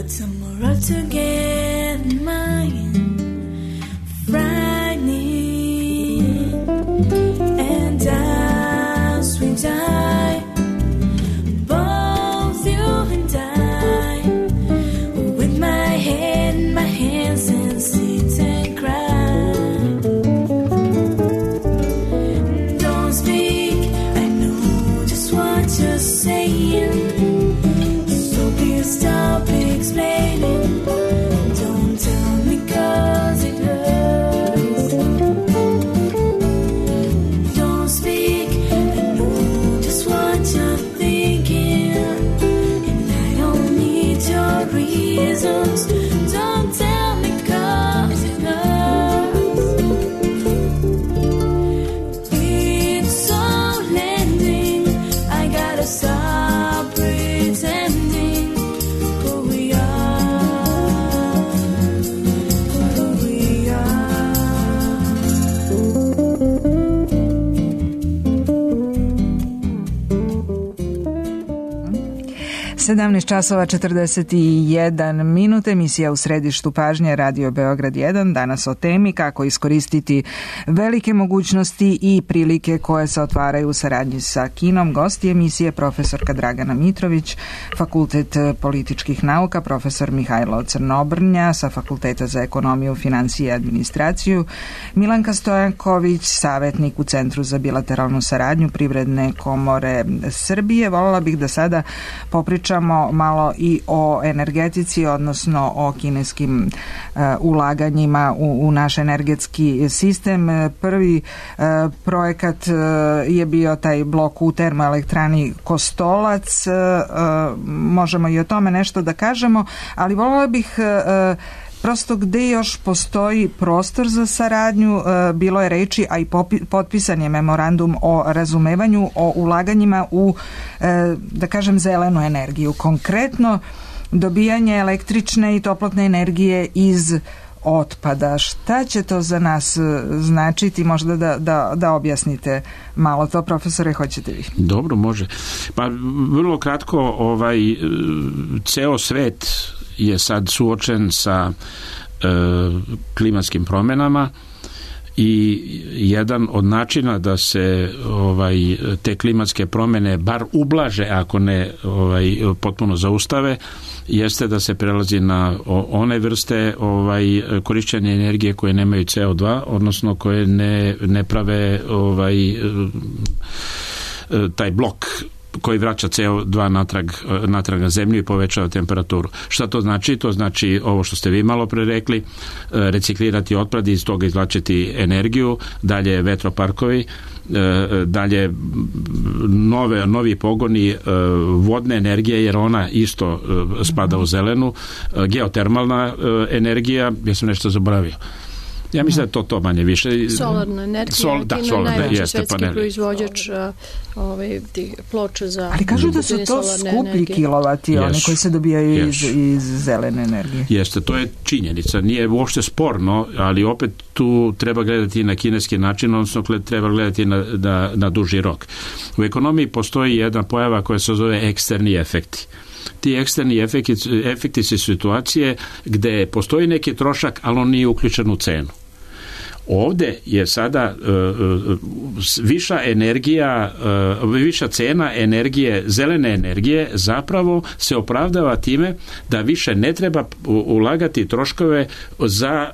S10: but tomorrow to get mine, frightening, and as we die, both you and I, with my head in my hands and sit and cry. Don't speak, I know just what you're saying, so please stop explaining. Don't tell me 'cause it hurts. Don't speak, I know just what you're thinking, and I don't need your reasons. Don't tell me 'cause it hurts. It's all ending, I gotta stop pretending who we are, who we are.
S2: 17 časova 41 minut, emisija u središtu pažnje Radio Beograd 1, danas o temi kako iskoristiti velike mogućnosti i prilike koje se otvaraju u saradnji sa Kinom. Gosti emisije profesorka Dragana Mitrović, Fakultet političkih nauka, profesor Mihajlo Crnobrnja sa Fakulteta za ekonomiju, financije i administraciju, Milanka Stojanković, savjetnik u Centru za bilateralnu saradnju Privredne komore Srbije. Voljela bih da sada popričamo malo i o energetici, odnosno o kineskim ulaganjima u naš energetski sistem. Prvi projekat je bio taj blok u termoelektrani Kostolac. Možemo i o tome nešto da kažemo, ali voljela bih prosto gde još postoji prostor za saradnju. Bilo je reči, a i potpisan je memorandum o razumevanju, o ulaganjima u, da kažem, zelenu energiju. Konkretno, dobijanje električne i toplotne energije iz otpada. Šta će to za nas značiti? Možda da objasnite malo to, profesore, hoćete vi?
S5: Dobro, može. Pa vrlo kratko, ceo svet je sad suočen sa klimatskim promjenama i jedan od načina da se te klimatske promjene bar ublaže, ako ne potpuno zaustave, jeste da se prelazi na one vrste korišćenja energije koje nemaju CO2, odnosno koje ne prave taj blok koji vraća CO2 natrag na zemlju i povećava temperaturu. Šta to znači? To znači ovo što ste vi malo pre rekli, reciklirati otpad i iz toga izvlačiti energiju, dalje vetroparkovi, dalje novi pogoni vodne energije, jer ona isto spada u zelenu, geotermalna energija, ja sam nešto zaboravio. Ja mislim da je to manje više.
S3: Solarna energija, Kina je najveći svetski proizvođač tih ploča za...
S2: Ali kažu da su to skuplji kilovati, oni koji se dobijaju iz zelene energije.
S5: Jeste, to je činjenica. Nije uopšte sporno, ali opet tu treba gledati na kineski način, odnosno treba gledati na duži rok. U ekonomiji postoji jedna pojava koja se zove eksterni efekti. Ti eksterni efekti su situacije gde postoji neki trošak, ali on nije uključen u cenu. Ovde je sada viša cena energije, zelene energije, zapravo se opravdava time da više ne treba ulagati troškove za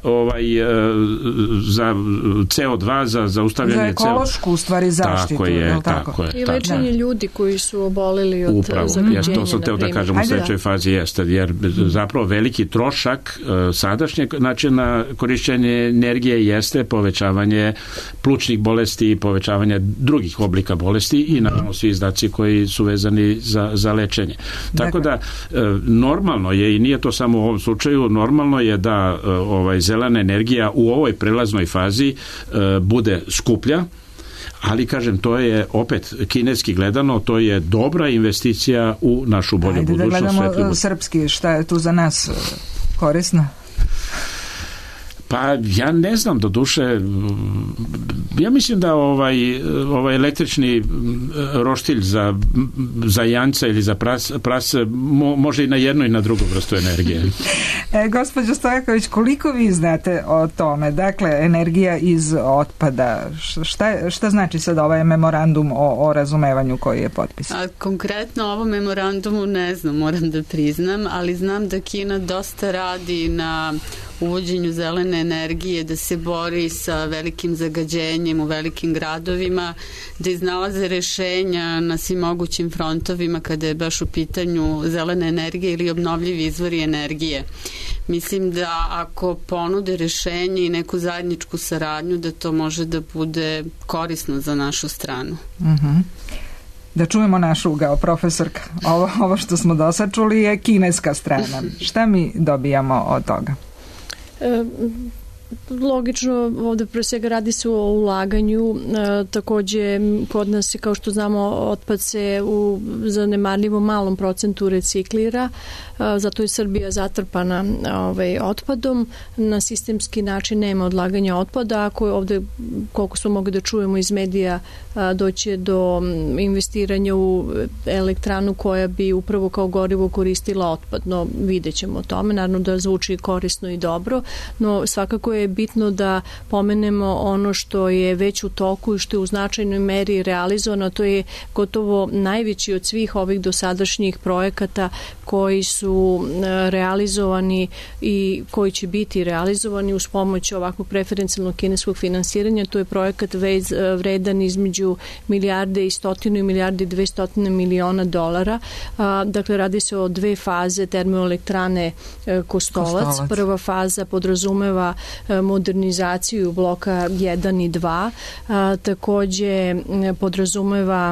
S5: CO2, za zaustavljanje
S2: CO2. Za ekološku, u stvari, zaštitu.
S5: Tako je.
S3: I lečenje ljudi koji su obolili od zagađenja.
S5: To sam teo da kažem u sledećoj fazi, jeste, jer zapravo veliki trošak sadašnjeg načina korišćenja energije jeste povećavanje plućnih bolesti i povećavanje drugih oblika bolesti i naravno svi izdaci koji su vezani za lečenje. Tako da normalno je, i nije to samo u ovom slučaju, normalno je da zelena energija u ovoj prelaznoj fazi bude skuplja, ali kažem, to je opet kineski gledano, to je dobra investicija u našu bolju budućnost.
S2: Da gledamo srpski, šta je tu za nas korisno?
S5: Pa ja ne znam, do duše, ja mislim da ovaj električni roštilj za janjca ili za prase može i na jednu i na drugu vrstu energije.
S2: Gospođo Stojaković, koliko vi znate o tome? Dakle, energija iz otpada. Šta znači sad ovaj memorandum o razumevanju koji je potpisan?
S4: Konkretno o ovom memorandumu ne znam, moram da priznam, ali znam da Kina dosta radi na uvođenju zelene energije, da se bori sa velikim zagađenjem u velikim gradovima, da iznalaze rešenja na svim mogućim frontovima kada je baš u pitanju zelena energija ili obnovljivi izvori energije. Mislim da ako ponude rešenje i neku zajedničku saradnju, da to može da bude korisno za našu stranu.
S2: Da čujemo naš ugao, profesorka. Ovo što smo dosad čuli je kineska strana. Šta mi dobijamo od toga?
S3: Logično, ovde pre svega radi se o ulaganju, takođe kod nas, kao što znamo, otpad se u zanemarljivo malom procentu reciklira, zato je Srbija zatrpana otpadom. Na sistemski način nema odlaganja otpada. Ako ovde, koliko smo mogli da čujemo iz medija, doće do investiranja u elektranu koja bi upravo kao gorivo koristila otpad, no vidjet ćemo o tome, naravno da zvuči korisno i dobro, no svakako je bitno da pomenemo ono što je već u toku i što je u značajnoj meri realizovano. To je gotovo najveći od svih ovih dosadašnjih projekata koji su realizovani i koji će biti realizovani uz pomoć ovakvog preferencijalnog kineskog finansiranja. To je projekat vredan između milijarde i 100 i milijarde i 200 miliona dolara. Dakle, radi se o dve faze termoelektrane Kostolac. Prva faza podrazumeva modernizaciju bloka 1 i 2. Takođe podrazumeva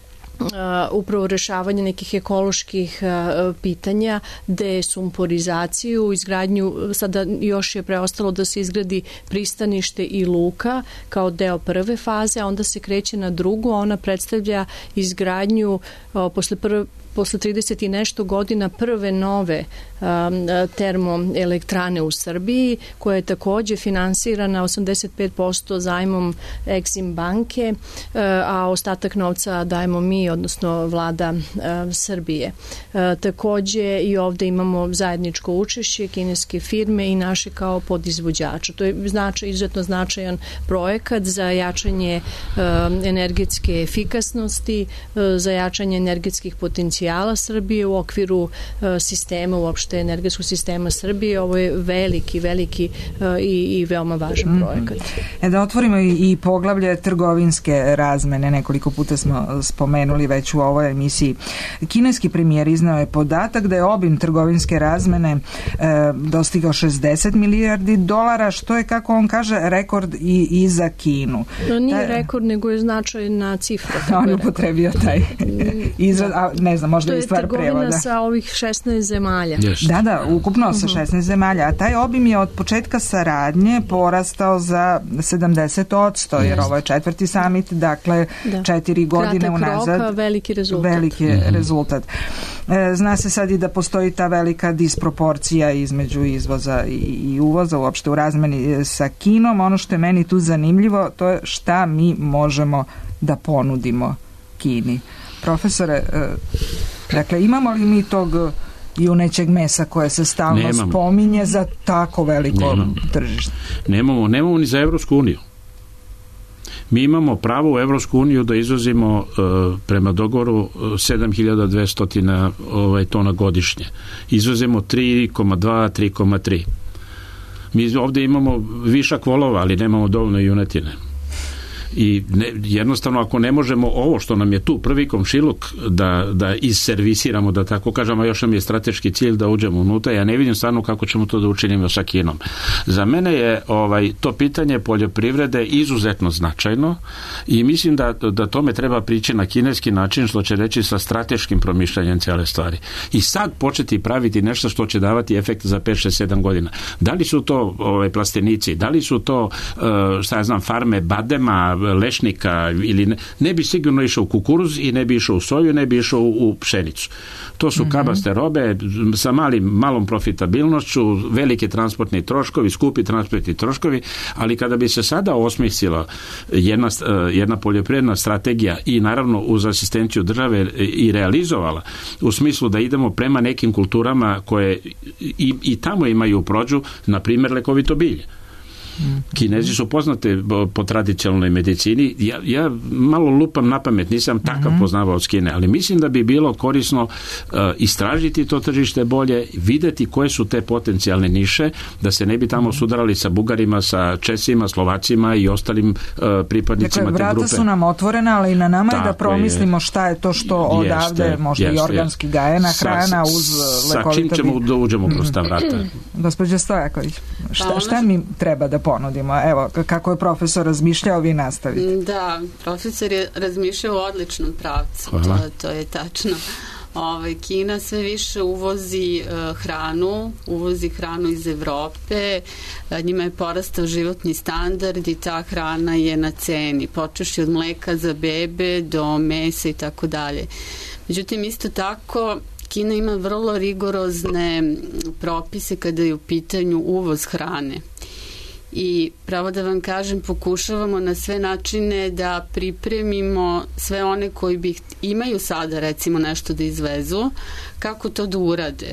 S3: upravo rešavanje nekih ekoloških pitanja, desumporizaciju, izgradnju, sada još je preostalo da se izgradi pristanište i luka kao deo prve faze, a onda se kreće na drugu, a ona predstavlja izgradnju posle 30 i nešto godina prve nove termoelektrane u Srbiji, koja je takođe finansirana 85% zajmom Exim banke, a ostatak novca dajemo mi, odnosno vlada Srbije. Takođe i ovde imamo zajedničko učešće kineske firme i naše kao podizvođača. To je izuzetno značajan projekat za jačanje energetske efikasnosti, za jačanje energetskih potencijala Srbije u okviru sistema, uopšte energetskog sistema Srbije. Ovo je veliki i veoma važan projekat.
S2: Da otvorimo i poglavlje trgovinske razmene. Nekoliko puta smo spomenuli već u ovoj emisiji. Kineski premijer iznao je podatak da je obim trgovinske razmene dostigao 60 milijardi dolara, što je, kako on kaže, rekord i za Kinu.
S3: Nije rekord, nego je značajna cifra.
S2: On je upotrebio taj izraz, a ne znam, možda je stvar prevoda.
S3: To je trgovina sa ovih 16 zemalja.
S2: Da, ukupno sa 16 zemalja, a taj obim je od početka saradnje porastao za 70%, jer ovo je 4. samit, dakle 4 godine unazad.
S3: Kratak rok, veliki rezultat.
S2: Veliki rezultat. Zna se sad i da postoji ta velika disproporcija između izvoza i uvoza uopšte u razmeni sa Kinom. Ono što je meni tu zanimljivo, to je šta mi možemo da ponudimo Kini. Profesore, dakle, imamo li mi tog junećeg mesa koje se stalno spominje za tako veliko tržište?
S5: Nemamo ni za Evropsku uniju. Mi imamo pravo u Evropsku uniju da izvozimo prema dogovoru 7200 tona godišnje. Izvozimo 3,2, 3,3. Mi ovde imamo višak volova, ali nemamo dovoljno junetine. I jednostavno, ako ne možemo ovo što nam je tu prvi komšiluk da isservisiramo, da tako kažemo, još nam je strateški cilj da uđemo unutra, ja ne vidim stvarno kako ćemo to da učinimo sa Kinom. Za mene je to pitanje poljoprivrede izuzetno značajno i mislim da tome treba prići na kineski način, što će reći sa strateškim promišljanjem cijele stvari. I sad početi praviti nešto što će davati efekt za 5, 6, 7 godina. Da li su to plastenici, da li su to, šta ja znam, farme badema, lešnika ili ne bi sigurno išao u kukuruz i ne bi išao u soju, ne bi išao u pšenicu. To su kabaste robe sa malom profitabilnošću, velike transportni troškovi, skupi transportni troškovi, ali kada bi se sada osmislila jedna poljoprivredna strategija i naravno uz asistenciju države i realizovala u smislu da idemo prema nekim kulturama koje i tamo imaju prođu, na primjer lekovito bilje. Kinezi su poznate po tradicionalnoj medicini. Ja malo lupam na pamet, nisam takav poznavao s Kine, ali mislim da bi bilo korisno istražiti to tržište bolje, videti koje su te potencijalne niše, da se ne bi tamo sudarali sa Bugarima, sa Česima, Slovacima i ostalim pripadnicima te grupe.
S2: Dakle, vrata su nam otvorena, ali na nama je da promislimo šta je to što odavde možda i organski gajena hrana uz lekovito bilje. Sa čim ćemo da uđemo kroz ta vrata? Gospođa Stojaković, šta mi treba da ponudimo? Evo, kako je profesor razmišljao, vi nastavite.
S4: Da, profesor je razmišljao u odličnom pravcu. To je tačno. Kina sve više uvozi hranu iz Evrope, njima je porastao životni standard i ta hrana je na ceni, počevši od mleka za bebe do mesa i tako dalje. Međutim, isto tako Kina ima vrlo rigorozne propise kada je u pitanju uvoz hrane. I pravo da vam kažem, pokušavamo na sve načine da pripremimo sve one koji imaju sada recimo nešto da izvezu, kako to da urade.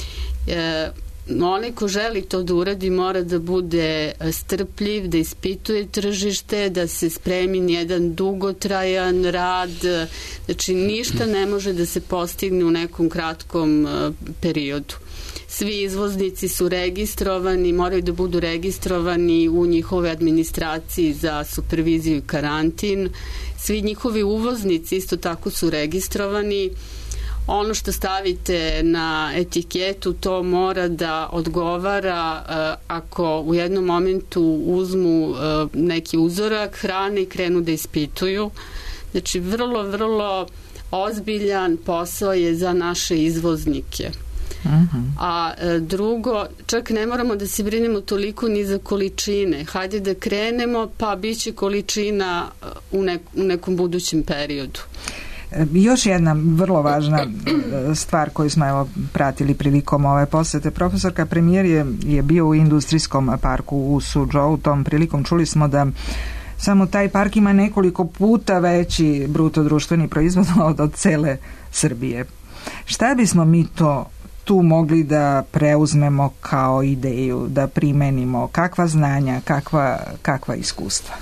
S4: Onaj ko želi to da uradi mora da bude strpljiv, da ispituje tržište, da se spremi jedan dugotrajan rad, znači ništa ne može da se postigne u nekom kratkom periodu. Svi izvoznici su registrovani, moraju da budu registrovani u njihove administraciji za superviziju i karantin. Svi njihovi uvoznici isto tako su registrovani. Ono što stavite na etiketu, to mora da odgovara ako u jednom momentu uzmu neki uzorak hrane i krenu da ispituju. Znači, vrlo, vrlo ozbiljan posao je za naše izvoznike. A drugo, čak ne moramo da se brinemo toliko ni za količine. Hajde da krenemo, pa bit će količina u nekom budućem periodu.
S2: Još jedna vrlo važna stvar koju smo pratili prilikom ove posete. Profesorka, premijer je bio u industrijskom parku u Suzhou. Tom prilikom čuli smo da samo taj park ima nekoliko puta veći bruto društveni proizvod od cele Srbije. Šta bismo mi tu mogli da preuzmemo kao ideju, da primenimo? Kakva znanja, kakva iskustva?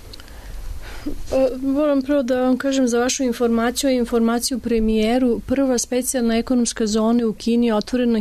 S3: Moram prvo da vam kažem za vašu informaciju premijeru. Prva specijalna ekonomska zona u Kini je otvorena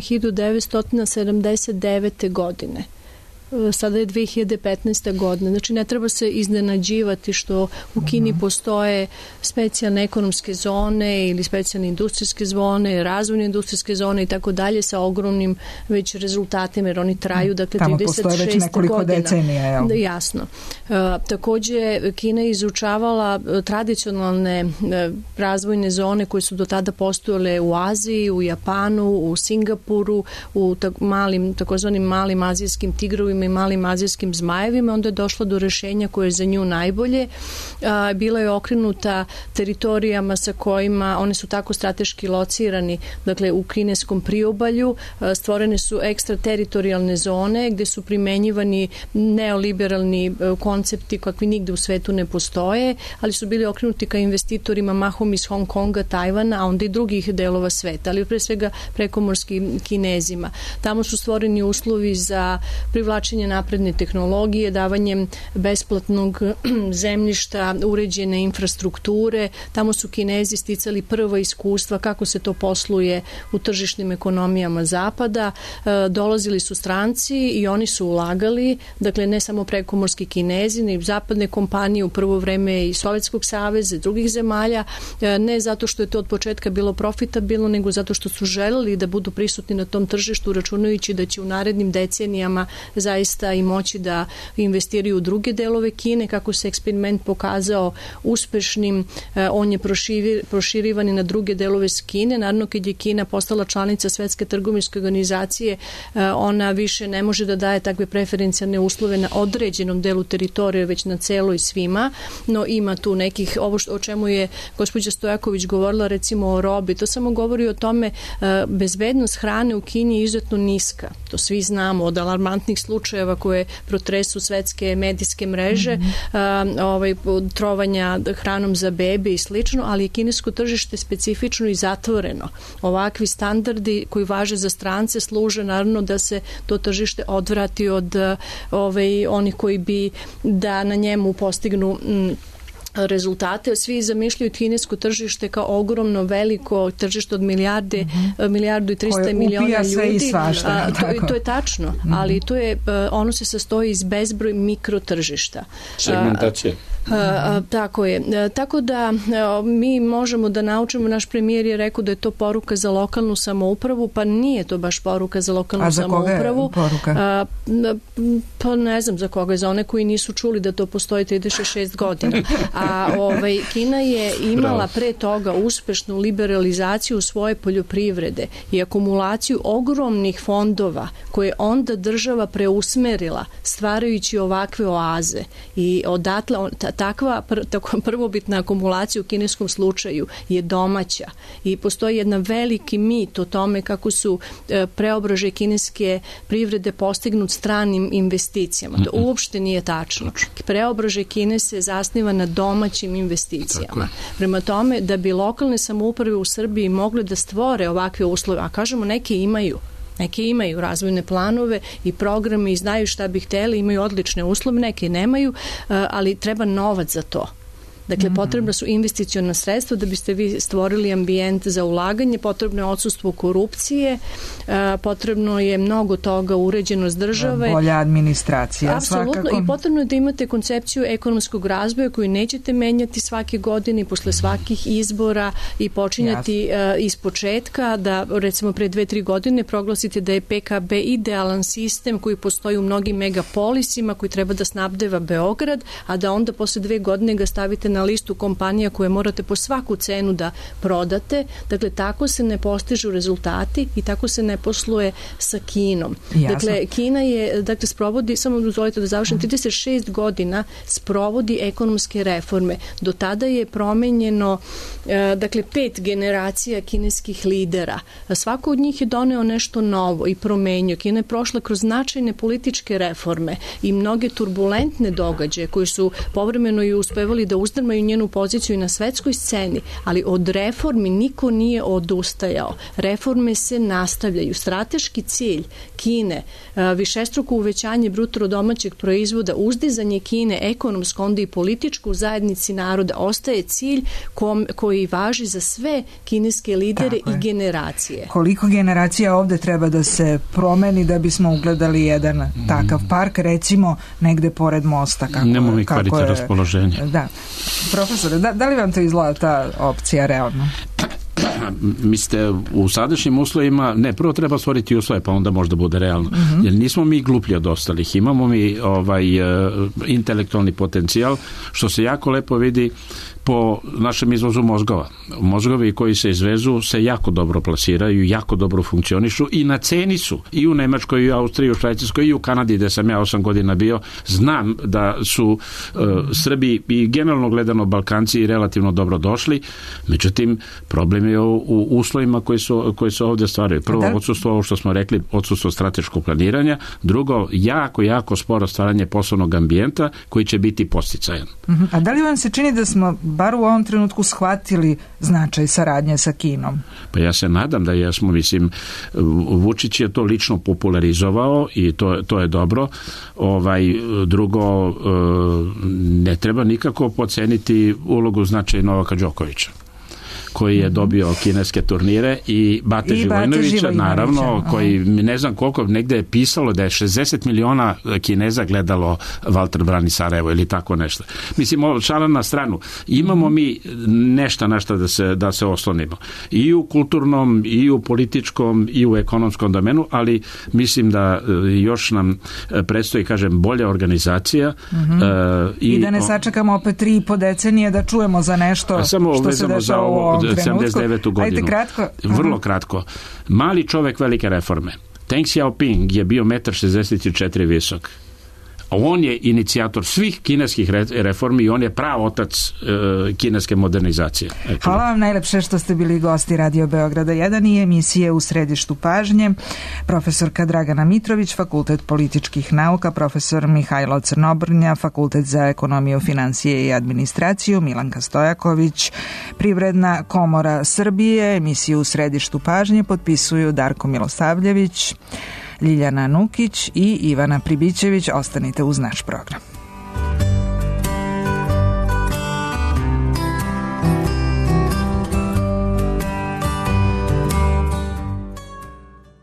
S3: 1979. godine. Sada je 2015. godina. Znači, ne treba se iznenađivati što u Kini postoje specijalne ekonomske zone ili specijalne industrijske zone, razvojne industrijske zone i tako dalje sa ogromnim već rezultatima, jer oni traju, dakle, 36 godina. Tamo postoje već nekoliko decenija, jel? Jasno. Takođe, Kina je izučavala tradicionalne razvojne zone koje su do tada postojale u Aziji, u Japanu, u Singapuru, u takozvanim malim azijskim tigrovima i malim azijskim zmajevima. Onda je došlo do rešenja koje je za nju najbolje. Bila je okrenuta teritorijama sa kojima one su tako strateški locirani, dakle u kineskom priobalju. Stvorene su ekstrateritorijalne zone gde su primenjivani neoliberalni koncepti kakvi nigde u svetu ne postoje, ali su bili okrenuti ka investitorima mahom iz Hong Konga, Tajvana, a onda i drugih delova sveta, ali pre svega prekomorskim Kinezima. Tamo su stvoreni uslovi za privlačenje napredne tehnologije, davanjem besplatnog zemljišta, uređene infrastrukture. Tamo su Kinezi sticali prva iskustva kako se to posluje u tržišnim ekonomijama Zapada. Dolazili su stranci i oni su ulagali, dakle ne samo prekomorski Kinezi, nego zapadne kompanije u prvo vreme i Sovjetskog saveza i drugih zemalja, ne zato što je to od početka bilo profitabilno, nego zato što su želeli da budu prisutni na tom tržištu, računajući da će u narednim decenijama zaista zaista i moći da investiraju u druge delove Kine. Kako se eksperiment pokazao uspešnim, on je proširivan i na druge delove Kine. Naravno, kad je Kina postala članica Svetske trgovinske organizacije, ona više ne može da daje takve preferencijalne uslove na određenom delu teritorije, već na celoj svima, no ima tu nekih, ovo o čemu je gospođa Stojaković govorila, recimo o robi, to samo govori o tome, bezbednost hrane u Kini je izuzetno niska. To svi znamo od alarmantnih slučajeva koje protresu svetske medijske mreže, trovanja hranom za bebe i slično, ali je kinesko tržište specifično i zatvoreno. Ovakvi standardi koji važe za strance služe naravno da se to tržište odvrati od onih koji bi da na njemu postignu rezultate. Svi zamišljaju kinesko tržište kao ogromno veliko tržište od milijardu i 300 miliona ljudi. To je tačno, ali ono se sastoji iz bezbroj mikrotržišta.
S5: Segmentacija.
S3: Tako je. Tako da mi možemo da naučimo, naš premijer je rekao da je to poruka za lokalnu samoupravu, pa nije to baš poruka za lokalnu samoupravu.
S2: A za koga je poruka?
S3: Pa ne znam za koga, za one koji nisu čuli da to postoji 36 godina. A Kina je imala pre toga uspešnu liberalizaciju svoje poljoprivrede i akumulaciju ogromnih fondova koje onda država preusmerila stvarajući ovakve oaze i odatle takva prvobitna akumulacija u kineskom slučaju je domaća i postoji jedan veliki mit o tome kako su preobražaj kineske privrede postignut stranim investicijama. To uopšte nije tačno. Preobražaj Kine se zasniva na domaćim investicijama. Prema tome, da bi lokalne samouprave u Srbiji mogle da stvore ovakve uslove, a kažemo neke imaju razvojne planove i programe i znaju šta bi hteli, imaju odlične uslove, neke nemaju, ali treba novac za to. Dakle, potrebna su investiciona sredstva da biste vi stvorili ambijent za ulaganje, potrebno je odsustvo korupcije, potrebno je mnogo toga, uređenost države.
S2: Bolja administracija.
S3: Apsolutno,
S2: svakako.
S3: I potrebno je da imate koncepciju ekonomskog razvoja koju nećete menjati svake godine posle svakih izbora i počinjati iz početka, da recimo pre 2-3 godine proglasite da je PKB idealan sistem koji postoji u mnogim megapolisima koji treba da snabdeva Beograd, a da onda posle 2 godine ga stavite na listu kompanija koje morate po svaku cenu da prodate. Dakle, tako se ne postižu rezultati i tako se ne posluje sa Kinom.
S2: Jasno.
S3: Dakle, Kina je, sprovodi, samo dozvolite da završim, 36 godina sprovodi ekonomske reforme. Do tada je promenjeno 5 generacija kineskih lidera. Svako od njih je doneo nešto novo i promenio. Kina je prošla kroz značajne političke reforme i mnoge turbulentne događaje koji su povremeno i uspevali da uzdrmaju njenu poziciju i na svetskoj sceni, ali od reformi niko nije odustajao. Reforme se nastavljaju. Strateški cilj Kine, višestruko uvećanje bruto domaćeg proizvoda, uzdizanje Kine ekonomsko, onda i političko u zajednici naroda ostaje cilj koji važi za sve kineske lidere i generacije.
S2: Koliko generacija ovde treba da se promeni da bismo ugledali jedan takav park, recimo negde pored mosta?
S5: Nemo mi kvarite raspoloženje.
S2: Da. Profesore, da li vam to izgleda ta opcija realno?
S5: Mislite, u sadašnjim uslovima, prvo treba stvoriti uslove, pa onda možda bude realno. Jer nismo mi gluplji od ostalih. Imamo mi intelektualni potencijal, što se jako lepo vidi po našem izvozu mozgova. Mozgovi koji se izvezu se jako dobro plasiraju, jako dobro funkcionišu i na ceni su i u Nemačkoj, i u Austriji, i u Švajcarskoj, i u Kanadi, gde sam ja 8 godina bio. Znam da su Srbi i generalno gledano Balkanci relativno dobro došli, međutim, problem je u uslovima koji se ovdje stvaraju. Prvo, odsustvo, ovo što smo rekli, odsustvo strateškog planiranja. Drugo, jako sporo stvaranje poslovnog ambijenta koji će biti posticajan.
S2: A da li vam se čini da smo bar u ovom trenutku shvatili značaj saradnje sa Kinom?
S5: Pa ja se nadam da jesmo, mislim, Vučić je to lično popularizovao i to je dobro. Drugo, ne treba nikako podceniti ulogu značaja Novaka Đokovića. koji je dobio kineske turnire, i Bate Živojinovića, naravno, koji ne znam koliko, negde je pisalo da je 60 miliona Kineza gledalo Valter brani Sarajevo ili tako nešto. Mislim, šala na stranu. Imamo mi nešto na što da se oslonimo. I u kulturnom, i u političkom, i u ekonomskom domenu, ali mislim da još nam predstoji, kažem, bolja organizacija.
S2: I da ne sačekamo opet 3,5 decenije da čujemo za nešto što se dešava u ovom trenutku.
S5: 79. godinu.
S2: Ajde, kratko.
S5: Vrlo kratko. Mali čovek, velike reforme. Deng Xiaoping je bio 1,64 m visok. On je inicijator svih kineskih reformi i on je prav otac kineske modernizacije.
S2: Hvala vam najlepše što ste bili gosti Radio Beograda 1 i emisije U središtu pažnje. Profesorka Dragana Mitrović, Fakultet političkih nauka, profesor Mihajlo Crnobrnja, Fakultet za ekonomiju, financije i administraciju, Milanka Stojaković, Privredna komora Srbije. Emisiju U središtu pažnje potpisuju Darko Milosavljević, Ljiljana Nukić i Ivana Pribićević. Ostanite uz naš program.